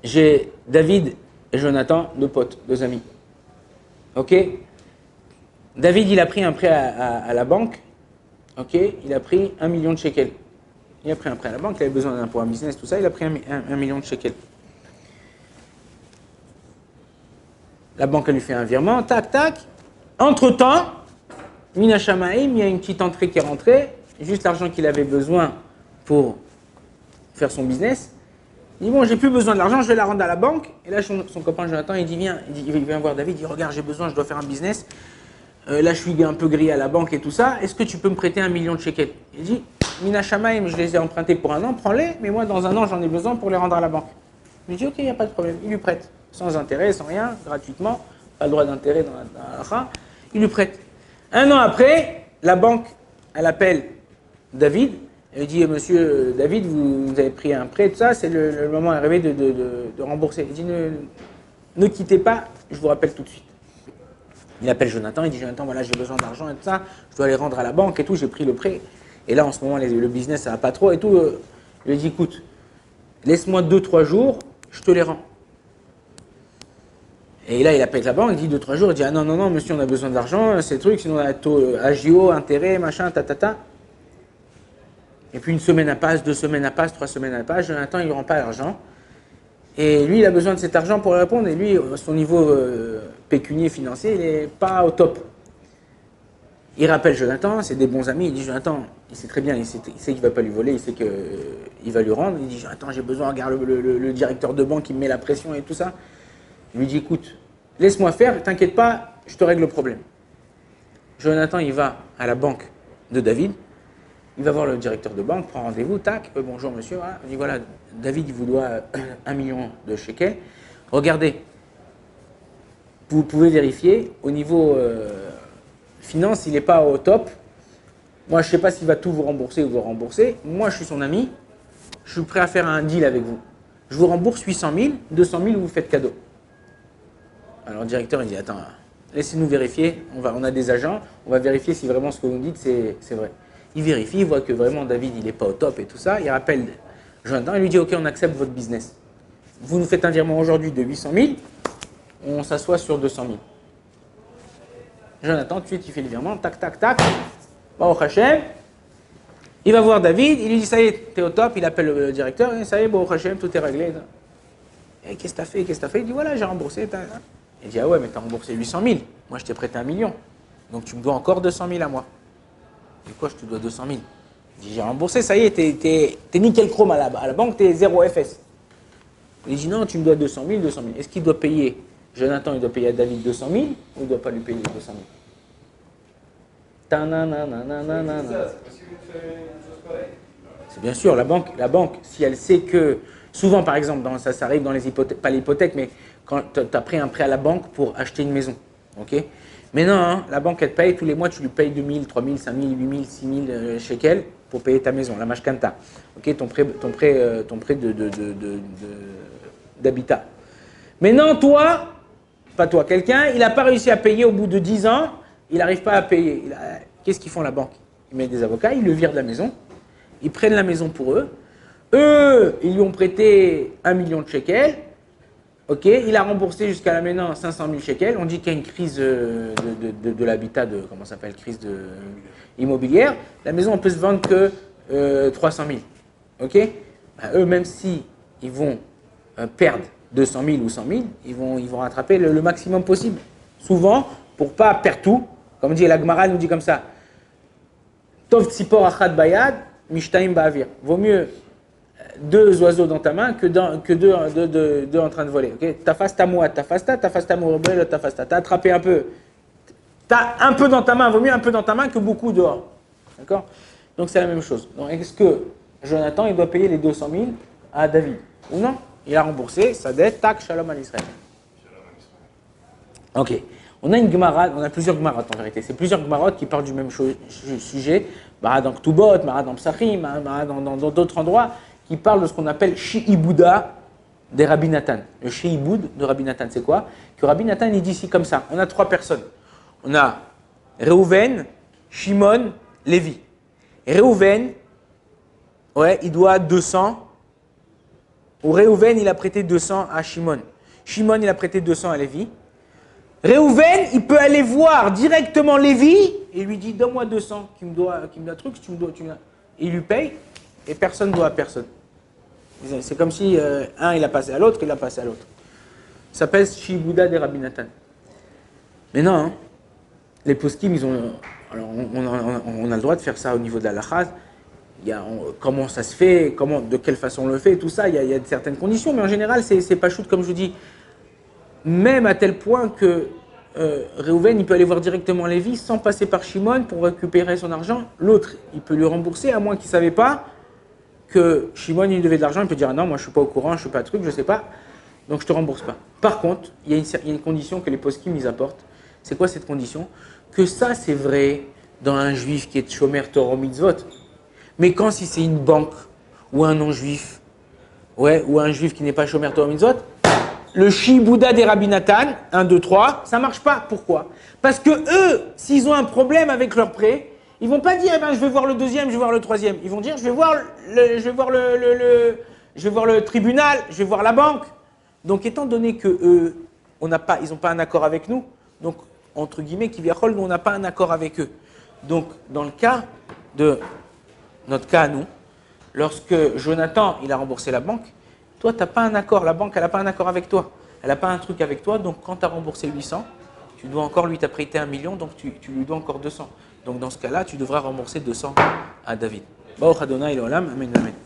j'ai David et Jonathan, deux potes, deux amis. Ok? David, il a pris un prêt à la banque. Ok? Il a pris 1 million de shekels. Il a pris un prêt à la banque, il avait besoin pour un business, tout ça, il a pris un million de shekels. La banque, elle lui fait un virement, tac, tac. Entre-temps, Mina Shamaim, il y a une petite entrée qui est rentrée, juste l'argent qu'il avait besoin pour faire son business. Il dit, bon, j'ai plus besoin de l'argent, je vais la rendre à la banque. Et là, son copain Jonathan, il dit, viens, il vient voir David, il dit, regarde, j'ai besoin, je dois faire un business. Là, je suis un peu grillé à la banque et tout ça. Est-ce que tu peux me prêter 1 million de shekels? Il dit, Mina Shamaim, je les ai empruntés pour 1 an, prends-les, mais moi, dans 1 an, j'en ai besoin pour les rendre à la banque. Il lui dit, ok, il n'y a pas de problème. Il lui prête, sans intérêt, sans rien, gratuitement, pas le droit d'intérêt dans la halakha. Il lui prête. 1 an après, la banque, elle appelle David. Elle dit, monsieur David, vous avez pris un prêt, tout ça, c'est le moment arrivé de rembourser. Il dit, ne quittez pas, je vous rappelle tout de suite. Il appelle Jonathan, il dit, Jonathan, voilà, j'ai besoin d'argent et tout ça, je dois les rendre à la banque et tout, j'ai pris le prêt. Et là, en ce moment, le business, ça va pas trop et tout. Il lui dit, écoute, laisse-moi 2-3 jours, je te les rends. Et là, il appelle la banque, il dit 2-3 jours, il dit, ah non, non, non, monsieur, on a besoin d'argent, ces trucs, sinon on a taux agio, intérêt, machin, tatata. Et puis 1 semaine elle passe, 2 semaines elle passe, 3 semaines elle passe, Jonathan, il ne rend pas l'argent. Et lui, il a besoin de cet argent pour répondre, et lui, son niveau pécunier, financier, il n'est pas au top. Il rappelle Jonathan, c'est des bons amis, il dit, Jonathan, il sait très bien, il sait qu'il ne va pas lui voler, il sait qu'il va lui rendre. Il dit, Jonathan, j'ai besoin, regarde le directeur de banque, il me met la pression et tout ça. Il lui dit, écoute, laisse-moi faire, t'inquiète pas, je te règle le problème. Jonathan, il va à la banque de David, il va voir le directeur de banque, prend rendez-vous, tac, bonjour monsieur, voilà. Il dit, voilà, David, il vous doit 1 million de shekels. Regardez, vous pouvez vérifier, au niveau finance, il n'est pas au top. Moi, je ne sais pas s'il va tout vous rembourser ou vous rembourser. Moi, je suis son ami, je suis prêt à faire un deal avec vous. Je vous rembourse 800 000, 200 000, vous faites cadeau. Alors le directeur, il dit, attends, laissez-nous vérifier, on a des agents, on va vérifier si vraiment ce que vous nous dites, c'est vrai. Il vérifie, il voit que vraiment David, il n'est pas au top et tout ça, il rappelle Jonathan, il lui dit, ok, on accepte votre business. Vous nous faites un virement aujourd'hui de 800 000, on s'assoit sur 200 000. Jonathan, tout de suite, il fait le virement, tac, tac, tac, Baruch Hashem, il va voir David, il lui dit, ça y est, t'es au top, il appelle le directeur, et ça y est, Baruch Hashem, tout est réglé. Et qu'est-ce que t'as fait, qu'est-ce que t'as fait? Il dit, voilà, j'ai remboursé. Il dit, ah ouais, mais t'as remboursé 800 000. Moi, je t'ai prêté 1 million. Donc, tu me dois encore 200 000 à moi. Il dit, quoi, je te dois 200 000? Il dit, j'ai remboursé, ça y est, t'es nickel chrome à la banque, t'es 0 FS. Il dit, non, tu me dois 200 000, 200 000. Est-ce qu'il doit payer, Jonathan, il doit payer à David 200 000 ou il ne doit pas lui payer 200 000? C'est bien sûr, la banque, si elle sait que, souvent par exemple, ça arrive dans les hypothèques, pas l'hypothèque, mais quand tu as pris un prêt à la banque pour acheter une maison, ok? Mais non, hein, la banque elle te paye, tous les mois tu lui payes 2 000, 3 000, 5 000, 8 000, 6 000 shekels pour payer ta maison, la mashkanta, ok? Ton prêt d'habitat. Mais non, toi, pas toi, quelqu'un, il n'a pas réussi à payer au bout de 10 ans, il n'arrive pas à payer. Qu'est-ce qu'ils font la banque? Ils mettent des avocats, ils le virent de la maison, ils prennent la maison pour eux. Eux, ils lui ont prêté 1 million de shekels. Ok, il a remboursé jusqu'à la maintenant 500 000 shekels. On dit qu'il y a une crise de l'habitat, comment ça s'appelle, crise immobilière. La maison, on peut se vendre que 300 000. Ok, ben, eux, même si ils vont perdre 200 000 ou 100 000, ils vont rattraper le maximum possible. Souvent, pour pas perdre tout, comme dit la Gemara, nous dit comme ça. Tov tzipor achad bayad, mishtaim ba'avir. Vaut mieux 2 oiseaux dans ta main que deux en train de voler. Okay? Tafasta mouat, tafasta mourbel, tafasta. T'as attrapé un peu. T'as un peu dans ta main, vaut mieux un peu dans ta main que beaucoup dehors. D'accord? Donc c'est la même chose. Donc est-ce que Jonathan, il doit payer les 200 000 à David? Ou non? Il a remboursé sa dette, tac, shalom à l'Israël. Ok. On a une Gemara, on a plusieurs Gemarotes en vérité. C'est plusieurs Gemarotes qui parlent du même sujet. Mara dans Ktubot, Mara dans Psachim, Mara dans d'autres endroits, qui parlent de ce qu'on appelle Shi'ibouda des Rabbi Nathan. Le Shi'iboud de Rabbi Nathan, c'est quoi? Que Rabbi Nathan, il dit ici comme ça. On a 3 personnes. On a Reuven, Shimon, Lévi. Reuven, ouais, il doit 200 où Réhouven, il a prêté 200 à Shimon. Shimon, il a prêté 200 à Lévi. Réhouven, il peut aller voir directement Lévi et lui dit donne-moi 200 qui me doit un truc, il lui paye et personne ne doit à personne. C'est comme si un il a passé à l'autre, il a passé à l'autre. Ça s'appelle Shibouda des Rabbi Nathan. Mais non, hein, les poskim, ils ont. Alors on a le droit de faire ça au niveau de la lachaz. Comment ça se fait, de quelle façon on le fait, tout ça, il y a certaines conditions, mais en général, c'est pas shoot comme je vous dis. Même à tel point que Réhouven, il peut aller voir directement Lévi sans passer par Shimon pour récupérer son argent. L'autre, il peut lui rembourser, à moins qu'il ne savait pas que Shimon, il lui devait de l'argent. Il peut dire ah non, moi je ne suis pas au courant, je ne suis pas truc, je ne sais pas, donc je ne te rembourse pas. Par contre, il y a une condition que les poskim ils apportent. C'est quoi cette condition? Que ça, c'est vrai dans un juif qui est Shomer Torah Mitzvot. Mais quand si c'est une banque ou un non-juif, ou un juif qui n'est pas Shomer Torah Mitzvot, le Shibouda des Rabbi Nathan, 1, 2, 3, ça ne marche pas. Pourquoi? Parce que eux, s'ils ont un problème avec leur prêt, ils ne vont pas dire eh ben, je vais voir le deuxième, je vais voir le troisième. Ils vont dire je vais voir le tribunal, je vais voir la banque. Donc étant donné que eux, ils n'ont pas un accord avec nous, donc entre guillemets, Kiviachol, nous on n'a pas un accord avec eux. Donc dans le cas de notre cas à nous, lorsque Jonathan il a remboursé la banque, toi tu n'as pas un accord, la banque elle n'a pas un accord avec toi, elle n'a pas un truc avec toi, donc quand tu as remboursé 800, tu dois encore, lui t'as prêté 1 million, donc tu lui dois encore 200. Donc dans ce cas-là, tu devras rembourser 200 à David. Baruch Adonai Olam, Amen, Amen.